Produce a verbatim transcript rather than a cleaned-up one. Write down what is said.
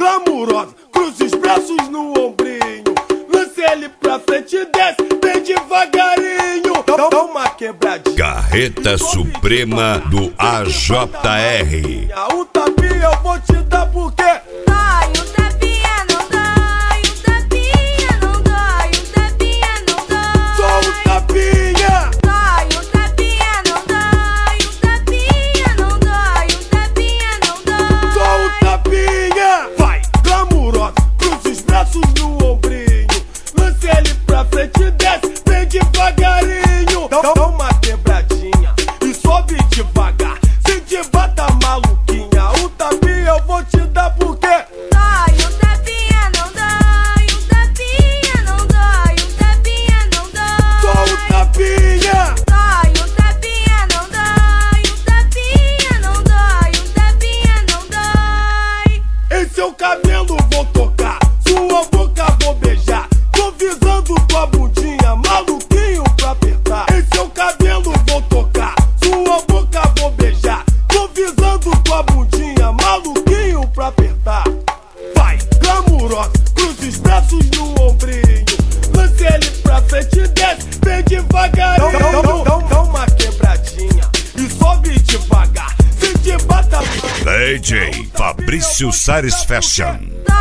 glamurosa, cruza os braços no ombrinho, lance ele pra frente e desce bem devagarinho. Dá, dá uma quebradinha. Carreta Suprema do A J R. Um tapinha eu vou te dar porque dói, um tapinha não dói, um tapinha não dói, um tapinha não dói. Só um tapinha. Dói, um tapinha não dói, um tapinha não dói, um tapinha não dói. Só um tapinha. Vai, glamurosa, cruza os braços no ombrinho, lance ele pra frente e desce bem devagarinho. Dá, dá uma quebradinha e sobe devagar, se te bata maluquinha. Um tapinha eu vou te dar porque dói, um tapinha não dói, um tapinha não dói, um tapinha não dói. só um tapinha. Dói, um tapinha não dói, um tapinha não dói, um tapinha não dói. Em seu cabelo vou tocar, sua boca vou beijar, tô visando tua bundinha, maluquinho pra apertar. Em seu cabelo vou tocar, sua boca vou beijar, tô visando tua bundinha, maluquinho pra apertar. Vai, glamurosa, cruza os braços no ombrinho, lance ele pra frente e desce bem devagarinho. Dá, dá, dá, dá uma quebradinha e sobe devagar, se te bata. D J Fabrício Sares Fashion. Dói,